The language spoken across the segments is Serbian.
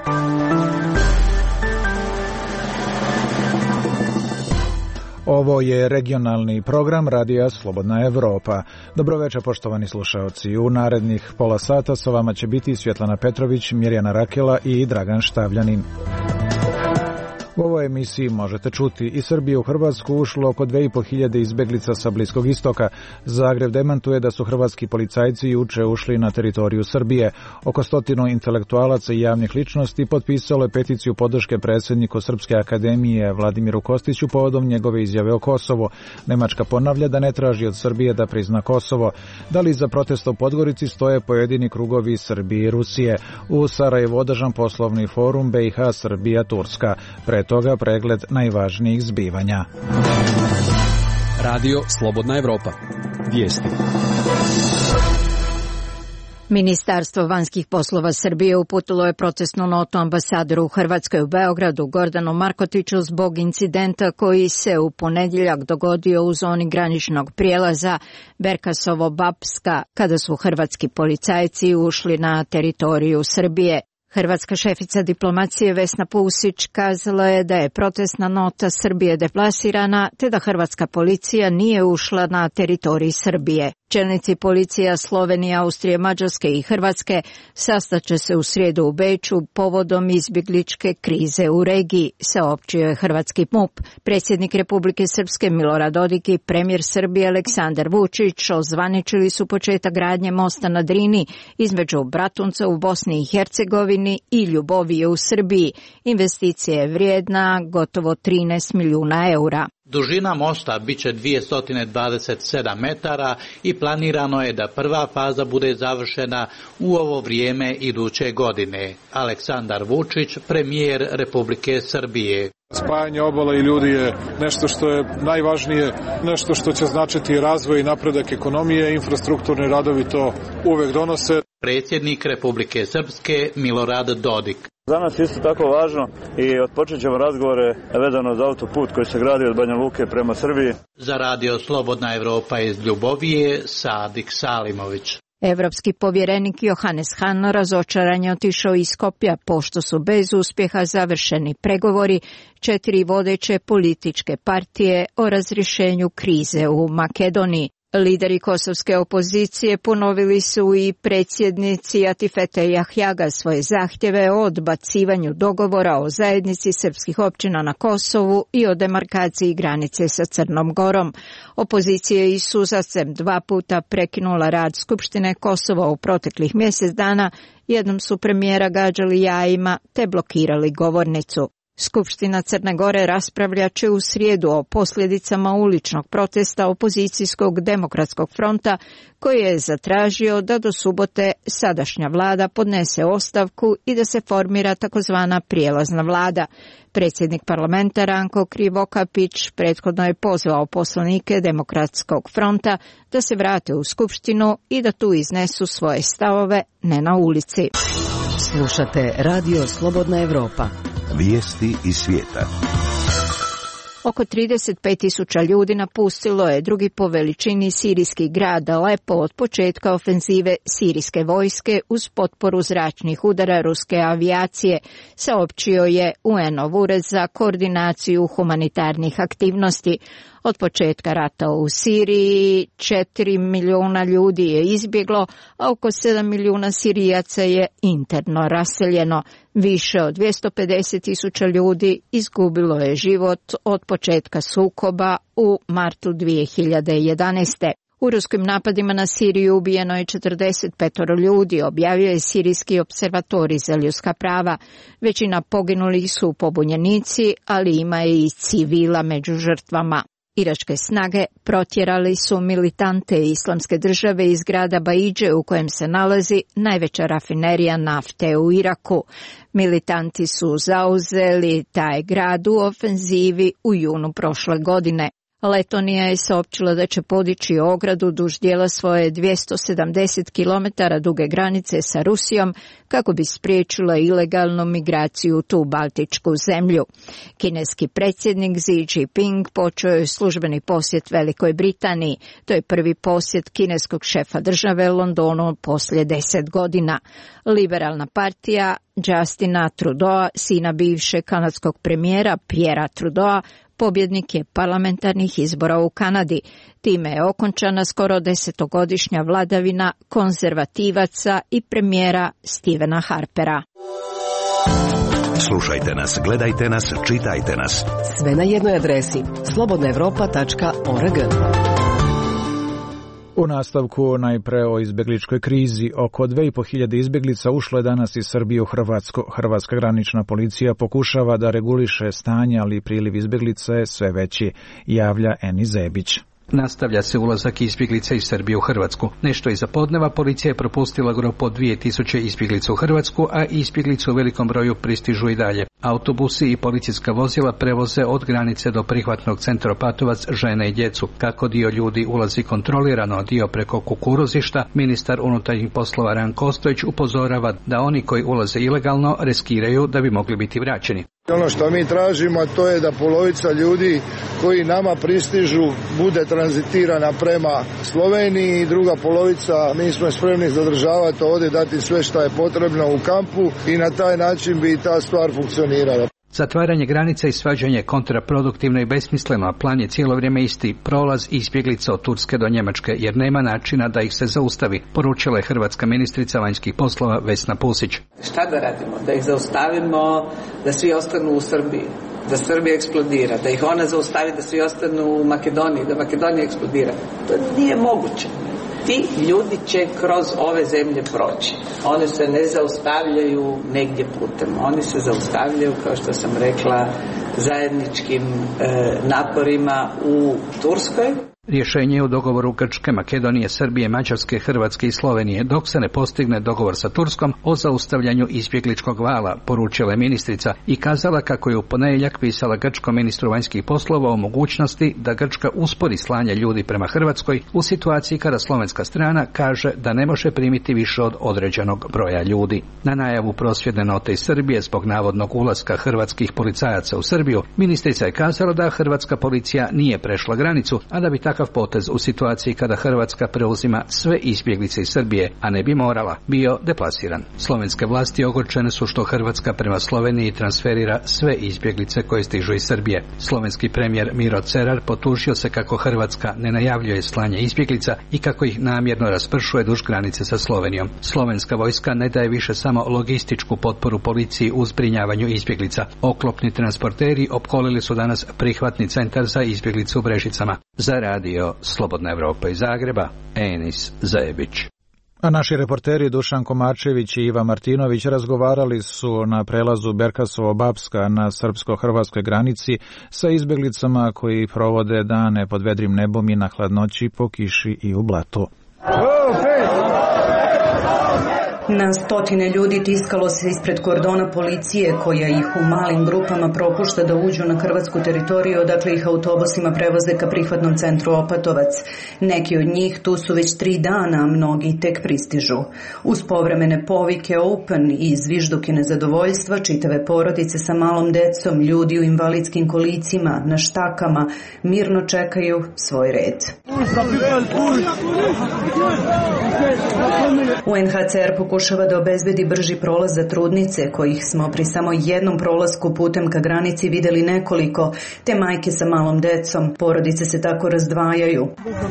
Ovo je regionalni program Radija Slobodna Evropa. Dobroveče, poštovani slušaoci. U narednih pola sata sa vama će biti Svjetlana Petrović, Mirjana Rakela i Dragan Štavljanin. U ovoj emisiji možete čuti: iz Srbije u Hrvatsku ušlo oko 2.500 izbeglica sa Bliskog istoka. Zagreb demantuje da su hrvatski policajci juče ušli na teritoriju Srbije. Oko 100 intelektualaca i javnih ličnosti potpisalo je peticiju podrške predsjedniku Srpske akademije Vladimiru Kostiću povodom njegove izjave o Kosovu. Nemačka ponavlja da ne traži od Srbije da prizna Kosovo. Da li iza protesta u Podgorici stoje pojedini krugovi Srbije i Rusije? U Sarajevu održan poslovni forum BiH Srbija Turska. Pre toga pregled najvažnijih zbivanja. Radio Slobodna Evropa. Vijesti. Ministarstvo vanjskih poslova Srbije uputilo je protestnu notu ambasadoru u Hrvatskoj u Beogradu Gordanu Markotiću zbog incidenta koji se u ponedjeljak dogodio u zoni graničnog prijelaza Berkasovo-Bapska kada su hrvatski policajci ušli na teritoriju Srbije. Hrvatska šefica diplomacije Vesna Pusić kazala je da je protestna nota Srbije deplasirana te da hrvatska policija nije ušla na teritorij Srbije. Čelnici policija Slovenije, Austrije, Mađarske i Hrvatske sastaće se u srijedu u Beču povodom izbjegličke krize u regiji, saopćio je hrvatski MUP. Predsjednik Republike Srpske Milorad Dodik i premijer Srbije Aleksandar Vučić ozvaničili su početak gradnje mosta na Drini između Bratunca u Bosni i Hercegovini i Ljubovije u Srbiji. Investicija je vrijedna gotovo 13 milijuna eura. Dužina mosta biće 227 metara i planirano je da prva faza bude završena u ovo vrijeme iduće godine. Aleksandar Vučić, premijer Republike Srbije. Spajanje obala i ljudi je nešto što je najvažnije, nešto što će značiti razvoj i napredak ekonomije, infrastrukturni radovi to uvek donose. Predsjednik Republike Srpske Milorad Dodik. Za nas je isto tako važno i otpočet ćemo razgovore vezano za autoput koji se gradi od Banja Luke prema Srbiji. Za Radio Slobodna Evropa iz Ljubovije, Sadik Salimović. Evropski povjerenik Johannes Hahn razočaran je otišao iz Skopja pošto su bez uspjeha završeni pregovori 4 vodeće političke partije o razrješenju krize u Makedoniji. Lideri kosovske opozicije ponovili su i predsjednici Atifete Jahjaga svoje zahtjeve o odbacivanju dogovora o zajednici srpskih općina na Kosovu i o demarkaciji granice sa Crnom Gorom. Opozicija je i suzacem 2 puta prekinula rad Skupštine Kosova u proteklih mjesec dana, jednom su premijera gađali jajima te blokirali govornicu. Skupština Crne Gore raspravljat će u srijedu o posljedicama uličnog protesta opozicijskog demokratskog fronta koji je zatražio da do subote sadašnja vlada podnese ostavku i da se formira takozvana prijelazna vlada. Predsjednik parlamenta Ranko Krivokapić prethodno je pozvao poslanike demokratskog fronta da se vrate u skupštinu i da tu iznesu svoje stavove, ne na ulici. Slušate Radio Slobodna Evropa. Vijesti iz svijeta. Oko 35.000 ljudi napustilo je drugi po veličini sirijski grad Alepo od početka ofenzive sirijske vojske uz potporu zračnih udara ruske avijacije, saopćio je UN-ov ured za koordinaciju humanitarnih aktivnosti. Od početka rata u Siriji 4 milijuna ljudi je izbjeglo, a oko 7 milijuna Sirijaca je interno raseljeno. Više od 250.000 ljudi izgubilo je život od početka sukoba u martu 2011. U ruskim napadima na Siriju ubijeno je 45 ljudi, objavio je Sirijski observatorij za ljudska prava. Većina poginulih su pobunjenici, ali ima i civila među žrtvama. Iračke snage protjerali su militante Islamske države iz grada Baidže u kojem se nalazi najveća rafinerija nafte u Iraku. Militanti su zauzeli taj grad u ofenzivi u junu prošle godine. Letonija je saopćila da će podići ogradu duž dijela svoje 270 km duge granice sa Rusijom kako bi spriječila ilegalnu migraciju u tu baltičku zemlju. Kineski predsjednik Xi Jinping počeo je službeni posjet Velikoj Britaniji. To je prvi posjet kineskog šefa države Londonu poslije 10 godina. Liberalna partija Justina Trudeau, sina bivšeg kanadskog premijera Pierrea Trudeau, pobjednik je parlamentarnih izbora u Kanadi. Time je okončana skoro 10-godišnja vladavina konzervativaca i premijera Stephena Harpera. Slušajte nas, gledajte nas, čitajte nas. Sve na jednoj adresi slobodnaevropa.org. U nastavku najpre o izbjegličkoj krizi. Oko 2.500 izbjeglica ušlo je danas iz Srbije u Hrvatsku. Hrvatska granična policija pokušava da reguliše stanje, ali priliv izbjeglica je sve veći, javlja Eni Zebić. Nastavlja se ulazak izbjeglica iz Srbije u Hrvatsku. Nešto iza podneva policija je propustila grupu od 2000 izbjeglica u Hrvatsku, a izbjeglice u velikom broju pristižu i dalje. Autobusi i policijska vozila prevoze od granice do prihvatnog centra Opatovac žene i djecu. Kako dio ljudi ulazi kontrolirano, dio preko kukuruzišta, ministar unutarnjih poslova Ranko Ostojić upozorava da oni koji ulaze ilegalno riskiraju da bi mogli biti vraćeni. Ono što mi tražimo, to je da polovica ljudi koji nama pristižu bude tranzitirana prema Sloveniji i druga polovica mi smo spremni zadržavati ovdje, dati sve što je potrebno u kampu i na taj način bi ta stvar funkcionirala. Zatvaranje granica i svađanje je kontraproduktivno i besmisleno, a plan je cijelo vrijeme isti, prolaz izbjeglica od Turske do Njemačke, jer nema načina da ih se zaustavi, poručila je hrvatska ministrica vanjskih poslova Vesna Pusić. Šta da radimo? Da ih zaustavimo, da svi ostanu u Srbiji, da Srbija eksplodira, da ih ona zaustavi, da svi ostanu u Makedoniji, da Makedonija eksplodira. To nije moguće. Ti ljudi će kroz ove zemlje proći. Oni se ne zaustavljaju negdje putem. Oni se zaustavljaju, kao što sam rekla, zajedničkim naporima u Turskoj. Rješenje je u dogovoru Grčke, Makedonije, Srbije, Mađarske, Hrvatske i Slovenije, dok se ne postigne dogovor sa Turskom o zaustavljanju izbjegličkog vala, poručila je ministrica i kazala kako je u ponedjeljak pisala grčkom ministru vanjskih poslova o mogućnosti da Grčka uspori slanje ljudi prema Hrvatskoj u situaciji kada slovenska strana kaže da ne može primiti više od određenog broja ljudi. Na najavu prosvjedne note iz Srbije zbog navodnog ulaska hrvatskih policajaca u Srbiju, ministrica je kazala da hrvatska policija nije prešla granicu, a da bi takav potez u situaciji kada Hrvatska preuzima sve izbjeglice iz Srbije, a ne bi morala, bio deplasiran. Slovenske vlasti ogorčene su što Hrvatska prema Sloveniji transferira sve izbjeglice koje stižu iz Srbije. Slovenski premijer Miro Cerar potužio se kako Hrvatska ne najavljuje slanje izbjeglica i kako ih namjerno raspršuje duž granice sa Slovenijom. Slovenska vojska ne daje više samo logističku potporu policiji u zbrinjavanju izbjeglica. Oklopni transporteri opkolili su danas prihvatni centar za izbjeglice u Brežicama. Za radio Slobodna Evropa iz Zagreba, Enis Zajebić. A naši reporteri Dušan Komarčević i Iva Martinović razgovarali su na prelazu Berkasovo-Bapska na srpsko-hrvatskoj granici sa izbjeglicama koji provode dane pod vedrim nebom i na hladnoći, po kiši i u blatu. Na stotine ljudi tiskalo se ispred kordona policije koja ih u malim grupama propušta da uđu na hrvatsku teritoriju, odakle ih autobusima prevoze ka prihvatnom centru Opatovac. Neki od njih tu su već 3 dana, a mnogi tek pristižu. Uz povremene povike open i zvižduke nezadovoljstva, čitave porodice sa malom decom, ljudi u invalidskim kolicima, na štakama, mirno čekaju svoj red. UNHCR pokušava da obezbedi brži prolaz za trudnice, kojih smo pri samo jednom prolasku putem ka granici vidjeli nekoliko, te majke sa malom decom. Porodice se tako razdvajaju.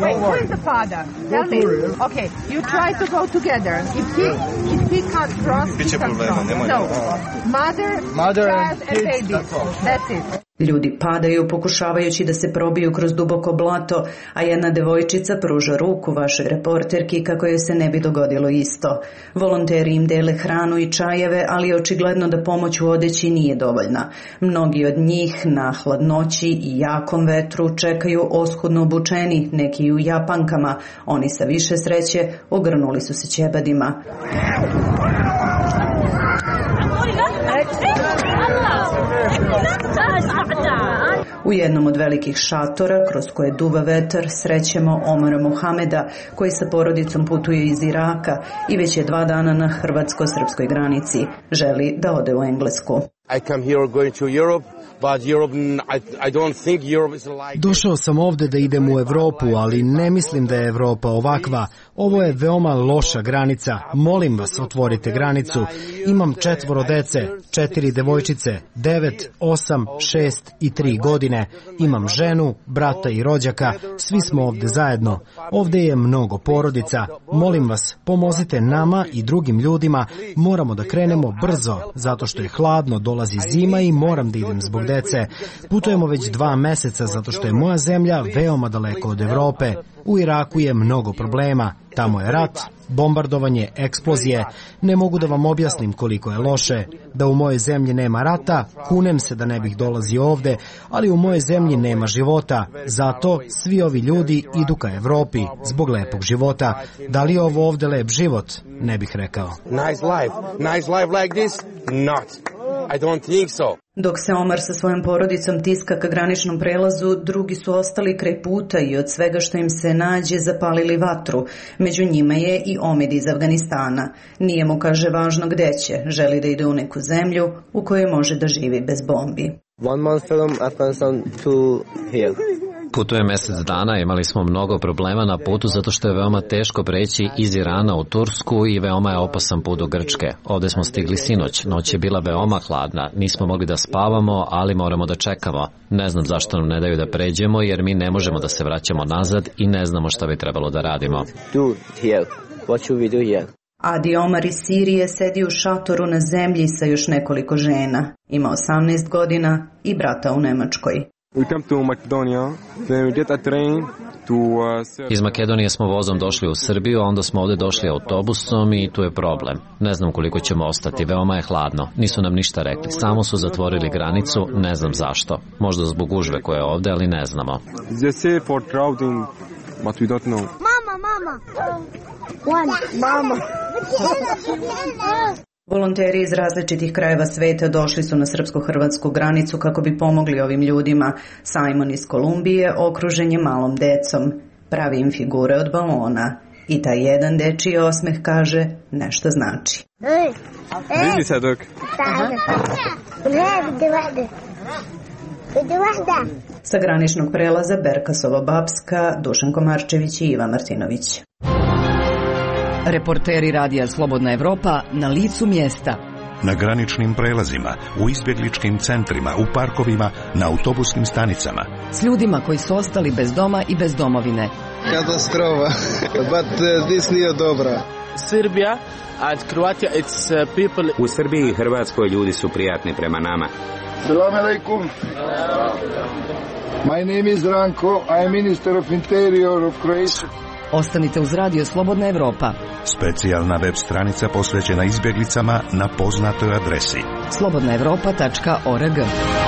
Ljudi padaju pokušavajući da se probiju kroz duboko blato, a jedna devojčica pruža ruku vašoj reporterki kako joj se ne bi dogodilo isto. Volonteri im dele hranu i čajeve, ali je očigledno da pomoć u odeći nije dovoljna. Mnogi od njih na hladnoći i jakom vetru čekaju oskudno obučeni, neki u japankama. Oni sa više sreće ogrnuli su se ćebadima. U jednom od velikih šatora, kroz koje duva vetar, srećemo Omara Mohameda, koji sa porodicom putuje iz Iraka i već je 2 dana na hrvatsko-srpskoj granici. Želi da ode u Englesku. Došao sam ovde da idem u Evropu, ali ne mislim da je Evropa ovakva. Ovo je veoma loša granica. Molim vas, otvorite granicu. Imam 4 dece, 4 devojčice, 9, 8, 6 i 3 godine. Imam ženu, brata i rođaka. Svi smo ovde zajedno. Ovde je mnogo porodica. Molim vas, pomozite nama i drugim ljudima. Moramo da krenemo brzo, zato što je hladno, dolazi zima i moram da idem zbog dece. Putujemo već 2 meseca zato što je moja zemlja veoma daleko od Evrope. U Iraku je mnogo problema. Tamo je rat, bombardovanje, eksplozije. Ne mogu da vam objasnim koliko je loše. Da u mojoj zemlji nema rata, kunem se da ne bih dolazio ovde, ali u mojoj zemlji nema života. Zato svi ovi ljudi idu ka Evropi zbog lepog života. Da li je ovo ovde lep život? Ne bih rekao. Nice life like this? Not. I don't think so. Dok se Omar sa svojom porodicom tiska ka graničnom prelazu, drugi su ostali kraj puta i od svega što im se nađe zapalili vatru. Među njima je i Omid iz Afganistana. Nije mu, kaže, važno gde će. Želi da ide u neku zemlju u kojoj može da živi bez bombi. 1 month from Afghanistan to here. Putuje mjesec dana, imali smo mnogo problema na putu zato što je veoma teško preći iz Irana u Tursku i veoma je opasan put do Grčke. Ovdje smo stigli sinoć, noć je bila veoma hladna, nismo mogli da spavamo, ali moramo da čekamo. Ne znam zašto nam ne daju da pređemo jer mi ne možemo da se vraćamo nazad i ne znamo šta bi trebalo da radimo. Adi Omar iz Sirije sedi u šatoru na zemlji sa još nekoliko žena. Ima 18 godina i brata u Nemačkoj. Iz Makedonije smo vozom došli u Srbiju, a onda smo ovdje došli autobusom i tu je problem. Ne znam koliko ćemo ostati, veoma je hladno. Nisu nam ništa rekli, samo su zatvorili granicu, ne znam zašto. Možda zbog gužve koja je ovdje, ali ne znamo. Mama. Volonteri iz različitih krajeva sveta došli su na srpsko-hrvatsku granicu kako bi pomogli ovim ljudima. Simon iz Kolumbije okružen je malom decom. Pravi im figure od balona. I taj jedan dečiji osmeh, kaže, nešto znači. Sa graničnog prelaza Berkasovo-Bapska, Dušan Komarčević i Ivan Martinović. Reporteri Radija Slobodna Evropa na licu mjesta. Na graničnim prelazima, u izbjegličkim centrima, u parkovima, na autobuskim stanicama. S ljudima koji su ostali bez doma i bez domovine. Katastrofa, but this nije dobra. Srbija and Croatia, it's people. U Srbiji i Hrvatskoj ljudi su prijatni prema nama. Salam alaikum. My name is Ranko, I am Minister of Interior of Croatia. Ostanite uz Radio Slobodna Evropa. Specijalna web stranica posvećena izbjeglicama na poznatoj adresi slobodnaevropa.org.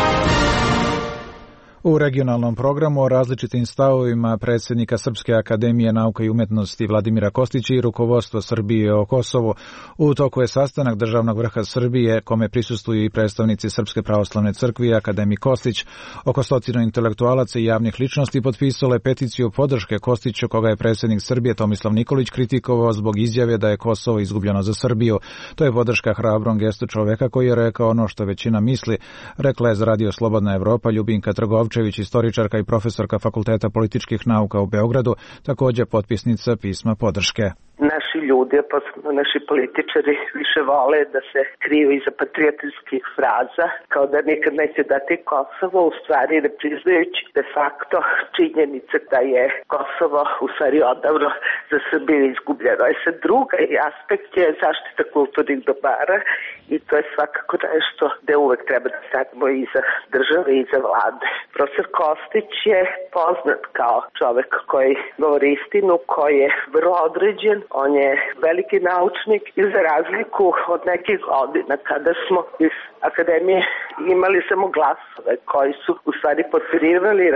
U regionalnom programu o različitim stavovima predsjednika Srpske akademije nauka i umjetnosti Vladimira Kostića i rukovodstvo Srbije o Kosovu. U toku je sastanak državnog vrha Srbije, kome prisustvuju i predstavnici Srpske pravoslavne crkve i akademik Kostić. Oko 100 intelektualaca i javnih ličnosti potpisalo je peticiju podrške Kostiću, koga je predsjednik Srbije Tomislav Nikolić kritikovao zbog izjave da je Kosovo izgubljeno za Srbiju. To je podrška hrabrom gestu čoveka koji je rekao ono što većina misli, rekla je za Radio Slobodna Evropa Ljubinka Trgovčević, istoričarka i profesorka Fakulteta političkih nauka u Beogradu, također potpisnica pisma podrške. Naši ljudi, posebno naši političari, više vole da se kriju iza patriotskih fraza, kao da nikad neće dati Kosovo, u stvari ne priznajući de facto činjenice da je Kosovo u stvari odavno za Srbiju izgubljeno. Sad druga aspekt je zaštita kulturnih dobara i to je svakako nešto gde uvek treba da stanemo iza države i iza vlade. Profesor Kostić je poznat kao čovek koji govori istinu, koji je vrlo određen. On je veliki naučnik i za razliku od nekih godina kada smo iz akademije imali samo glasove koji su u stvari potvrđivali rat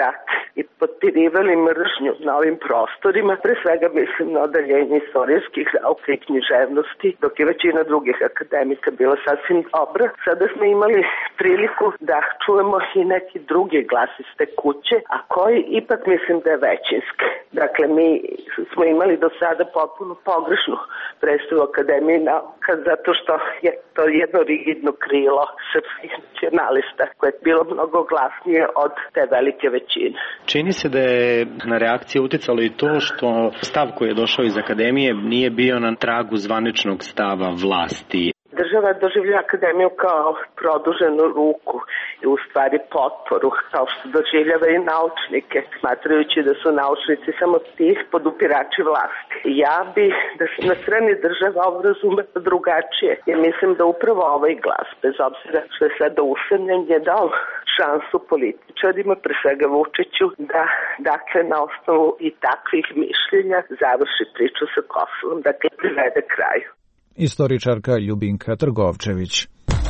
i potpirivali mržnju na ovim prostorima. Pre svega mislim na odeljenje istorijskih nauka i književnosti, dok je većina drugih akademika bila sasvim dobra. Sada smo imali priliku da čujemo i neki drugi glas iz te kuće, a koji ipak mislim da je većinski. Dakle, mi smo imali do sada potpuno pogrešnu predstavu Akademije nauka, zato što je to jedno rigidno krilo srpskih nacionalista koje je bilo mnogo glasnije od te velike većine. Čini se da je na reakcije uticalo i to što stav koji je došao iz Akademije nije bio na tragu zvaničnog stava vlasti. Država doživlja Akademiju kao produženu ruku i u stvari potporu, kao što doživljava i naučnike, smatrajući da su naučnici samo tih podupirači vlasti. Ja bi da se na strani država ovo razume drugačije, jer mislim da upravo ovaj glas, bez obzira što je sada usamljen, je dao šansu političarima, pre svega Vučiću, da dakle na osnovu i takvih mišljenja završi priču sa Kosovom, dakle privede kraju. Istoričarka Ljubinka Trgovčević.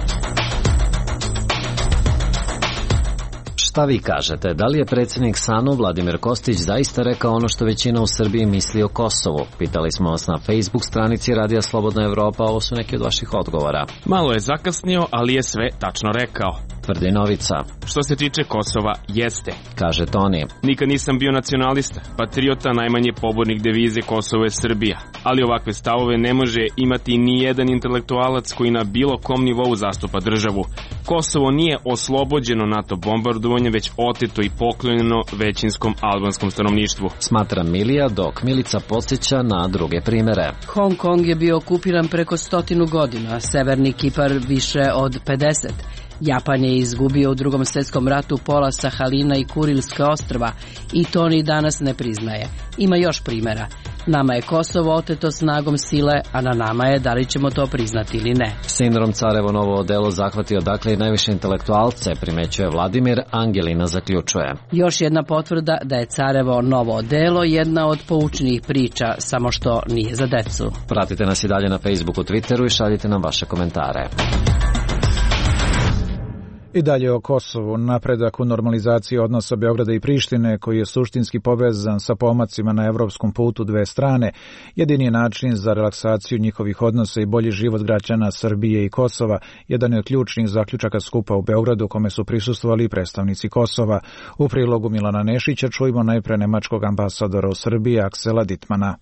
Šta vi kažete? Da li je predsjednik SANU Vladimir Kostić zaista rekao ono što većina u Srbiji misli o Kosovu? Pitali smo vas na Facebook stranici Radija Slobodna Evropa, ovo su neki od vaših odgovora. Malo je zakasnio, ali je sve tačno rekao. Tvrdi Novica. Što se tiče Kosova, jeste, kaže Toni. Nikad nisam bio nacionalista, patriota, najmanje pobornik devize Kosovo je Srbija. Ali ovakve stavove ne može imati ni jedan intelektualac koji na bilo kom nivou zastupa državu. Kosovo nije oslobođeno NATO bombardovanje, već oteto i poklonjeno većinskom albanskom stanovništvu. Smatra Milija, dok Milica podsjeća na druge primere. Hong Kong je bio okupiran preko 100 godina, Severni Kipar više od 50. Japan je izgubio u Drugom svjetskom ratu pola Sahalina i Kurilska ostrva i to ni danas ne priznaje. Ima još primjera. Nama je Kosovo oteto snagom sile, a na nama je da li ćemo to priznati ili ne. Sindrom Carevo novo odelo zahvatio dakle i najviše intelektualce, primećuje Vladimir, Angelina zaključuje. Još jedna potvrda da je Carevo novo odelo jedna od poučnih priča, samo što nije za decu. Pratite nas i dalje na Facebooku, Twitteru i šaljite nam vaše komentare. I dalje o Kosovu, napredak u normalizaciji odnosa Beograda i Prištine, koji je suštinski povezan sa pomacima na evropskom putu dve strane, jedini je način za relaksaciju njihovih odnosa i bolji život građana Srbije i Kosova, jedan je od ključnih zaključaka skupa u Beogradu, kome su prisustvovali predstavnici Kosova. U prilogu Milana Nešića čujemo najpre nemačkog ambasadora u Srbiji, Aksela Dittmana.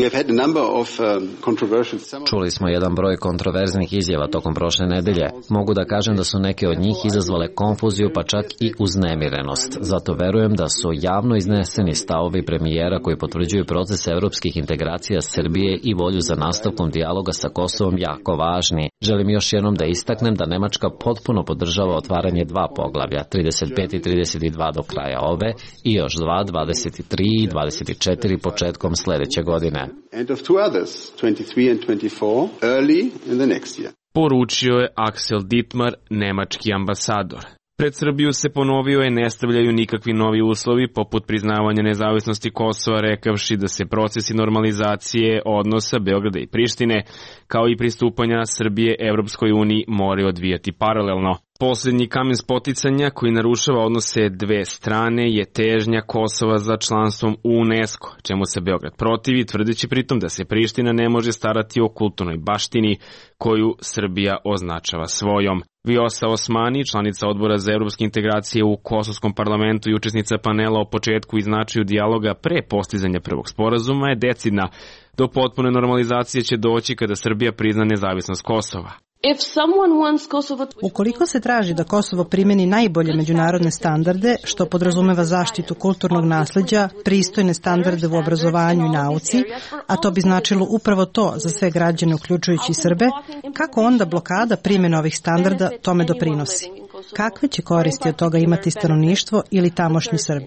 Čuli smo jedan broj kontroverznih izjava tokom prošle nedelje. Mogu da kažem da su neke od njih izazvale konfuziju, pa čak i uznemirenost. Zato verujem da su javno izneseni stavovi premijera koji potvrđuju proces evropskih integracija Srbije i volju za nastavkom dijaloga sa Kosovom jako važni. Želim još jednom da istaknem da Nemačka potpuno podržava otvaranje dva poglavlja, 35 i 32 do kraja ove i još 2, 23 i 24 početkom sljedeće godine. Poručio je Aksel Dittmar, nemački ambasador. Pred Srbiju se ponovio je ne stavljaju nikakvi novi uslovi poput priznavanja nezavisnosti Kosova, rekavši da se procesi normalizacije odnosa Beograda i Prištine kao i pristupanja Srbije Evropskoj uniji moraju odvijati paralelno. Posljednji kamen spoticanja koji narušava odnose dve strane je težnja Kosova za članstvom u UNESCO, čemu se Beograd protivi, tvrdeći pritom da se Priština ne može starati o kulturnoj baštini koju Srbija označava svojom. Vjosa Osmani, članica odbora za evropske integracije u Kosovskom parlamentu i učesnica panela o početku i značaju dijaloga pre postizanja prvog sporazuma, je decidna. Do potpune normalizacije će doći kada Srbija prizna nezavisnost Kosova. Ukoliko se traži da Kosovo primjeni najbolje međunarodne standarde, što podrazumeva zaštitu kulturnog nasleđa, pristojne standarde u obrazovanju i nauci, a to bi značilo upravo to za sve građane uključujući i Srbe, kako onda blokada primjene ovih standarda tome doprinosi? Kakve će koristi od toga imati stanovništvo ili tamošnji Srbi?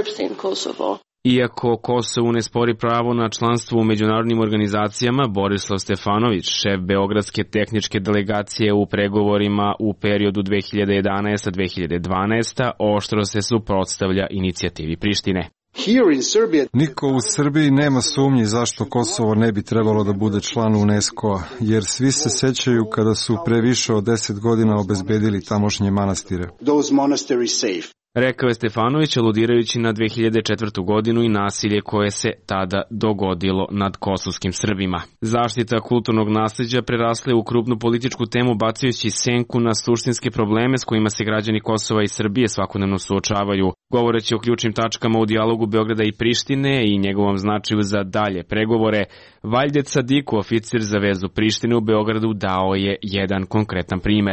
Iako Kosovu ne spori pravo na članstvo u međunarodnim organizacijama, Borislav Stefanović, šef Beogradske tehničke delegacije u pregovorima u periodu 2011-2012, oštro se suprotstavlja inicijativi Prištine. Niko u Srbiji nema sumnji zašto Kosovo ne bi trebalo da bude član UNESCO-a, jer svi se sećaju kada su pre više od 10 godina obezbedili tamošnje manastire. Rekao je Stefanović, aludirajući na 2004. godinu i nasilje koje se tada dogodilo nad kosovskim Srbima. Zaštita kulturnog nasleđa prerasla je u krupnu političku temu, bacajući senku na suštinske probleme s kojima se građani Kosova i Srbije svakodnevno suočavaju. Govoreći o ključnim tačkama u dijalogu Beograda i Prištine i njegovom značaju za dalje pregovore, Valjdet Sadiku, oficir za vezu Prištine u Beogradu, dao je jedan konkretan primer.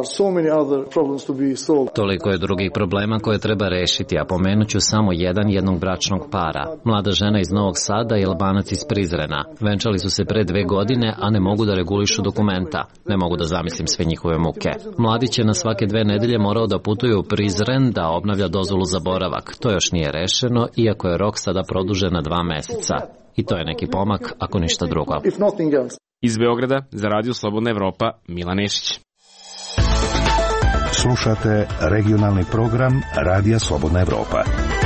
Toliko je drugih problema koje treba rešiti, a pomenut ću samo jednog bračnog para. Mlada žena iz Novog Sada i Albanac iz Prizrena. Venčali su se pre 2 godine, a ne mogu da regulišu dokumenta. Ne mogu da zamislim sve njihove muke. Mladić je na svake 2 nedelje morao da putuje u Prizren da obnavlja dozvolu za boravak. To još nije rešeno, iako je rok sada produžen na 2 meseca. I to je neki pomak, ako ništa drugo. Iz Beograda, za Radio Slobodna Evropa, Milan Nešić. Slušate regionalni program Radija Slobodna Evropa.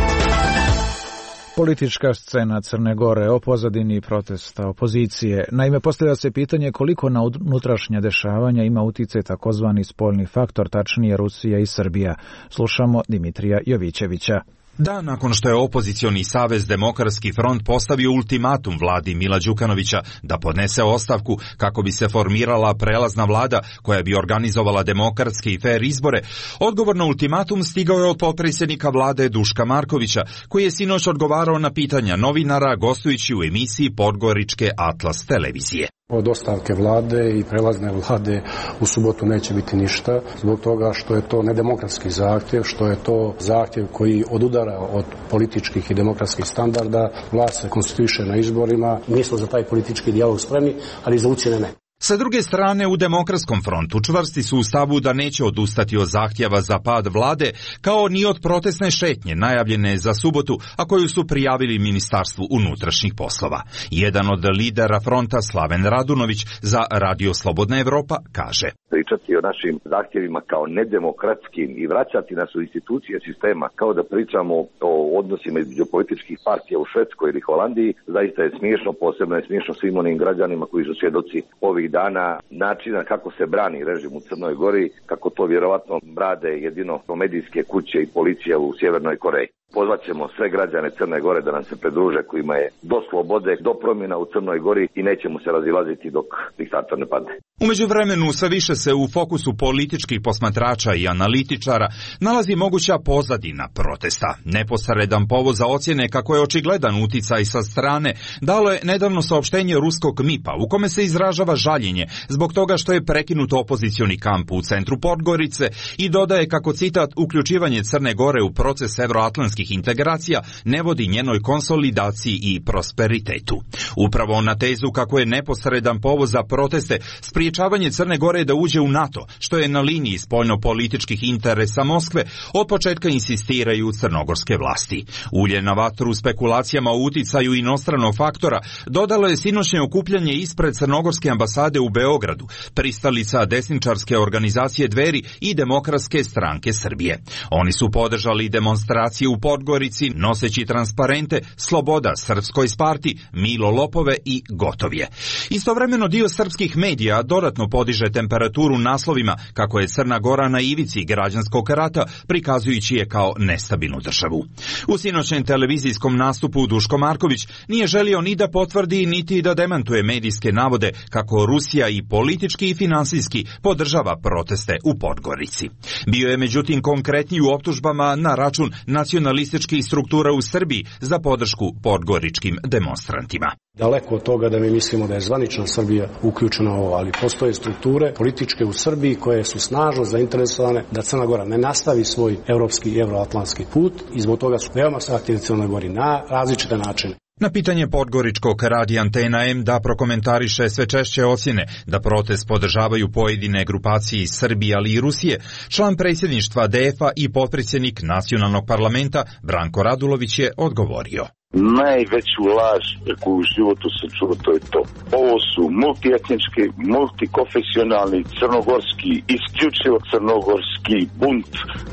Politička scena Crne Gore o pozadini protesta opozicije. Naime, postavlja se pitanje koliko na unutrašnja dešavanja ima uticaj takozvani spoljni faktor, tačnije Rusija i Srbija. Slušamo Dimitrija Jovićevića. Dan nakon što je opozicioni savez Demokratski front postavio ultimatum vladi Mila Đukanovića da podnese ostavku kako bi se formirala prelazna vlada koja bi organizovala demokratske i fer izbore, odgovor na ultimatum stigao je od potpredsjednika vlade Duška Markovića, koji je sinoć odgovarao na pitanja novinara gostujući u emisiji Podgoričke Atlas televizije. Od ostavke vlade i prelazne vlade u subotu neće biti ništa, zbog toga što je to nedemokratski zahtjev, što je to zahtjev koji odudara od političkih i demokratskih standarda. Vlast se konstituiše na izborima. Mi smo za taj politički dijalog spremni, ali za ucjene ne. Sa druge strane, u Demokratskom frontu čvrsti su u stavu da neće odustati od zahtjeva za pad vlade, kao ni od protestne šetnje najavljene za subotu, a koju su prijavili Ministarstvu unutrašnjih poslova. Jedan od lidera fronta, Slaven Radunović, za Radio Slobodna Evropa kaže: pričati o našim zahtjevima kao nedemokratskim i vraćati nas u institucije sistema, kao da pričamo o odnosima između političkih partija u Švedskoj ili Holandiji, zaista je smiješno, posebno je smiješno svim onim građanima koji su svjedoci ovih dana načina kako se brani režim u Crnoj Gori, kako to vjerovatno rade jedino medijske kuće i policija u Sjevernoj Koreji. Pozvaćemo sve građane Crne Gore da nam se pridruže, kojima je do slobode, do promjena u Crnoj Gori i nećemo se razilaziti dok diktator ne padne. U međuvremenu sve više se u fokusu političkih posmatrača i analitičara nalazi moguća pozadina protesta. Neposredan povod za ocjene kako je očigledan uticaj sa strane dalo je nedavno saopštenje ruskog MIP-a u kome se izražava žaljenje zbog toga što je prekinut opozicioni kamp u centru Podgorice i dodaje kako, citat, uključivanje Crne Gore u proces evroatlantskih integracija ne vodi njenoj konsolidaciji i prosperitetu. Upravo na tezu kako je neposredan povod za proteste spriječavanje Crne Gore da uđe u NATO, što je na liniji spoljno-političkih interesa Moskve, od početka insistiraju crnogorske vlasti. Ulje na vatru spekulacijama o uticaju inostranog faktora dodalo je sinoćnje okupljanje ispred crnogorske ambasade u Beogradu, pristalica desničarske organizacije Dveri i Demokratske stranke Srbije. Oni su podržali demonstracije u Podgorici noseći transparente Sloboda Srpskoj Sparti, Milo Lopove i gotov je. Istovremeno dio srpskih medija dodatno podiže temperaturu naslovima kako je Crna Gora na ivici građanskog rata, prikazujući je kao nestabilnu državu. U sinoćnem televizijskom nastupu Duško Marković nije želio ni da potvrdi niti da demantuje medijske navode kako Rusija i politički i finansijski podržava proteste u Podgorici. Bio je međutim konkretniji u optužbama na račun nacionalističkih struktura u Srbiji za podršku podgoričkim demonstrantima. Daleko od toga da mi mislimo da je zvanična Srbija uključena u ovo, ali postoje strukture političke u Srbiji koje su snažno zainteresovane da Crna Gora ne nastavi svoj evropski i evroatlantski put i zbog toga su veoma aktivni u Crnoj Gori na različite načine. Na pitanje podgoričkog radija Antena M da prokomentariše sve češće ocjene da protest podržavaju pojedine grupacije iz Srbije, ali i Rusije, član predsjedništva DF-a i potpredsjednik nacionalnog parlamenta Branko Radulović je odgovorio: najveću laž koju u životu sam čuo, to je to. Ovo su multietnički, multikonfesionalni, crnogorski, isključivo crnogorski bunt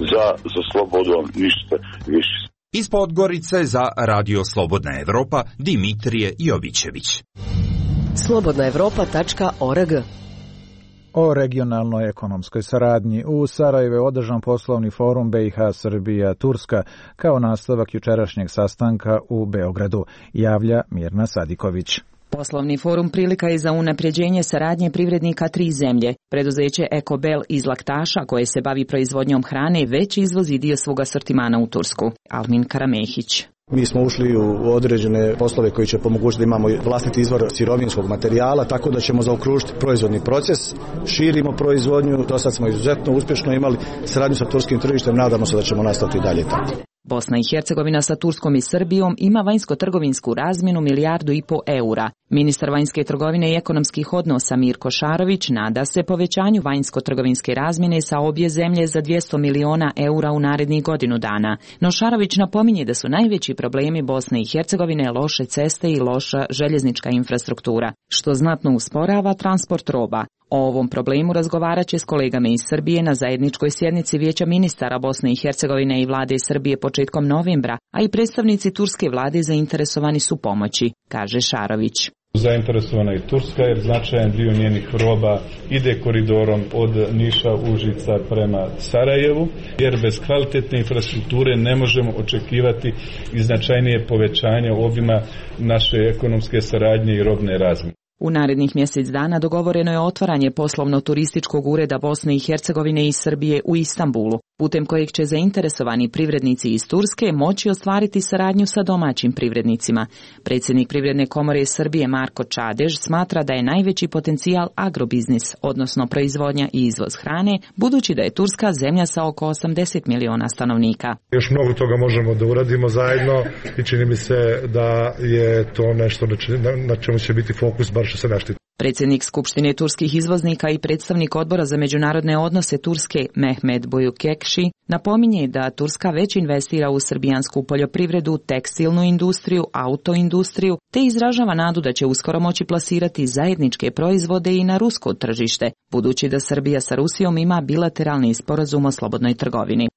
za slobodom, ništa više. Iz Podgorice za Radio Slobodna Evropa, Dimitrije Jovićević. slobodnaevropa.org o regionalnoj ekonomskoj saradnji. U Sarajevu je održan poslovni forum BiH Srbija Turska kao nastavak jučerašnjeg sastanka u Beogradu, javlja Mirna Sadiković. Poslovni forum prilika je za unapređenje saradnje privrednika 3 zemlje. Preduzeće Ekobel iz Laktaša, koje se bavi proizvodnjom hrane, već izvozi dio svog asortimana u Tursku. Almin Karamehić. Mi smo ušli u određene poslove koji će pomogućiti da imamo vlastiti izvor sirovinskog materijala, tako da ćemo zaokružiti proizvodni proces, širimo proizvodnju, do sad smo izuzetno uspješno imali saradnju sa turskim tržištem, nadamo se da ćemo nastaviti dalje tako. Bosna i Hercegovina sa Turskom i Srbijom ima vanjsko-trgovinsku razmjenu 1,5 milijardu eura. Ministar vanjske trgovine i ekonomskih odnosa Mirko Šarović nada se povećanju vanjsko-trgovinske razmjene sa obje zemlje za 200 miliona eura u narednih godinu dana. No Šarović napominje da su najveći problemi Bosne i Hercegovine loše ceste i loša željeznička infrastruktura, što znatno usporava transport roba. O ovom problemu razgovarat će s kolegama iz Srbije na zajedničkoj sjednici Vijeća ministara Bosne i Hercegovine i vlade Srbije početkom novembra, a i predstavnici turske vlade zainteresovani su pomoći, kaže Šarović. Zainteresovana je Turska jer značajan dio njenih roba ide koridorom od Niša, Užica prema Sarajevu, jer bez kvalitetne infrastrukture ne možemo očekivati i značajnije povećanje obima naše ekonomske saradnje i robne razmjene. U narednih mjesec dana dogovoreno je otvaranje poslovno-turističkog ureda Bosne i Hercegovine i Srbije u Istanbulu, putem kojeg će zainteresovani privrednici iz Turske moći ostvariti saradnju sa domaćim privrednicima. Predsjednik Privredne komore Srbije Marko Čadež smatra da je najveći potencijal agrobiznis, odnosno proizvodnja i izvoz hrane, budući da je Turska zemlja sa oko 80 miliona stanovnika. Još mnogo toga možemo da uradimo zajedno i čini mi se da je to nešto na čemu će biti fokus, bar što se naštiti. Predsjednik Skupštine turskih izvoznika i predstavnik Odbora za međunarodne odnose Turske Mehmet Bojukekši napominje da Turska već investira u srbijansku poljoprivredu, tekstilnu industriju, autoindustriju, te izražava nadu da će uskoro moći plasirati zajedničke proizvode i na rusko tržište, budući da Srbija sa Rusijom ima bilateralni sporazum o slobodnoj trgovini.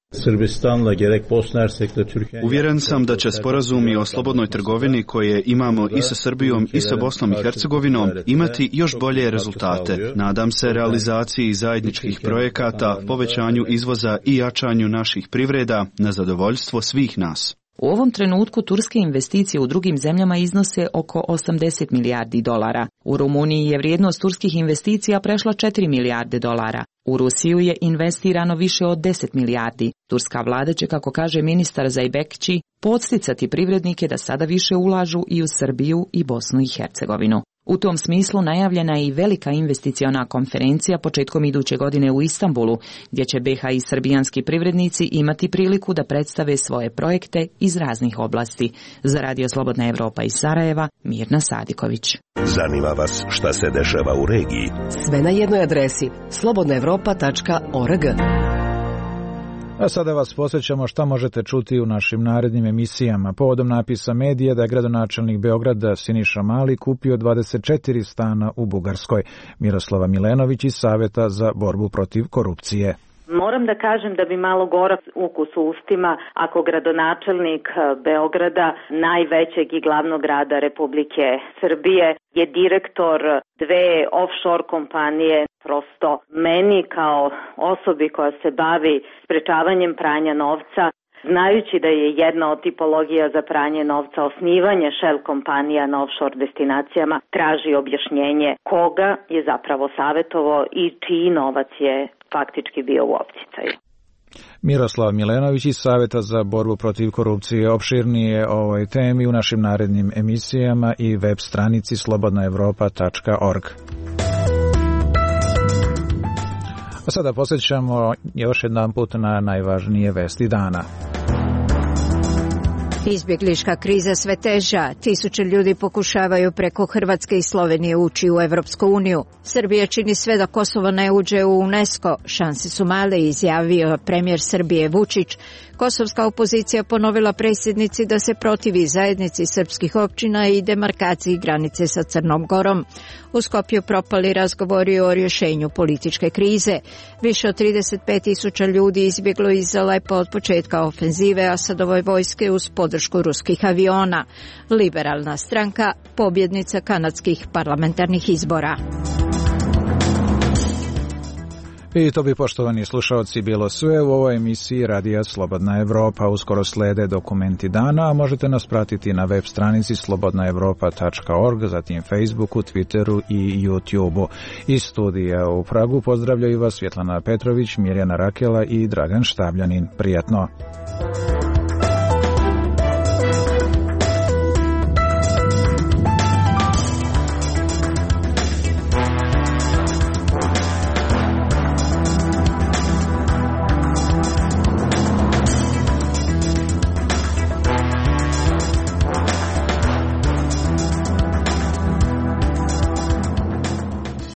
Uvjeren sam da će sporazumi o slobodnoj trgovini koje imamo i sa Srbijom i sa Bosnom i Hercegovinom imati još bolje rezultate. Nadam se realizaciji zajedničkih projekata, povećanju izvoza i jačanju naših privreda na zadovoljstvo svih nas. U ovom trenutku turske investicije u drugim zemljama iznose oko 80 milijardi dolara. U Rumuniji je vrijednost turskih investicija prešla 4 milijarde dolara. U Rusiju je investirano više od 10 milijardi. Turska vlada će, kako kaže ministar Zajbekći, podsticati privrednike da sada više ulažu i u Srbiju i Bosnu i Hercegovinu. U tom smislu najavljena je i velika investiciona konferencija početkom iduće godine u Istanbulu, gdje će BiH i srbijanski privrednici imati priliku da predstave svoje projekte iz raznih oblasti. Za Radio Slobodna Evropa iz Sarajeva, Mirna Sadiković. Zanima vas šta se dešava u regiji? Sve na jednoj adresi slobodnaevropa.org. A sada vas posjećamo šta možete čuti u našim narednim emisijama. Povodom napisa medija da je gradonačelnik Beograda Siniša Mali kupio 24 stana u Bugarskoj. Miroslava Milenović iz Saveta za borbu protiv korupcije. Moram da kažem da bi malo gorak ukus u ustima ako gradonačelnik Beograda, najvećeg i glavnog grada Republike Srbije, je direktor 2 offshore kompanije. Prosto meni kao osobi koja se bavi sprečavanjem pranja novca, znajući da je jedna od tipologija za pranje novca osnivanje shell kompanija na offshore destinacijama, traži objašnjenje koga je zapravo savjetovao i čiji novac je faktički bio u opticaju. Miroslav Milenović iz Saveta za borbu protiv korupcije. Opširnije o ovoj temi u našim narednim emisijama i web stranici slobodnaevropa.org. A sada posjećamo još jedan put na najvažnije vesti dana. Izbjeglička kriza sve teža, 1000 ljudi pokušavaju preko Hrvatske i Slovenije ući u Evropsku uniju. Srbija čini sve da Kosovo ne uđe u UNESCO, šanse su male, izjavio premijer Srbije Vučić. Kosovska opozicija ponovila predsjednici da se protivi zajednici srpskih općina i demarkaciji granice sa Crnom Gorom. U Skopju propali razgovori o rješenju političke krize. Više od 35.000 ljudi izbjeglo iz Alepa od početka ofenzive Asadove vojske uz podršku ruskih aviona. Liberalna stranka, pobjednica kanadskih parlamentarnih izbora. I to bi, poštovani slušalci, bilo sve u ovoj emisiji Radija Slobodna Evropa. Uskoro slede dokumenti dana, a možete nas pratiti na web stranici slobodnaevropa.org, zatim Facebooku, Twitteru i YouTubeu. Iz studija u Pragu pozdravljaju vas Svjetlana Petrović, Mirjana Rakela i Dragan Štavljanin. Prijatno!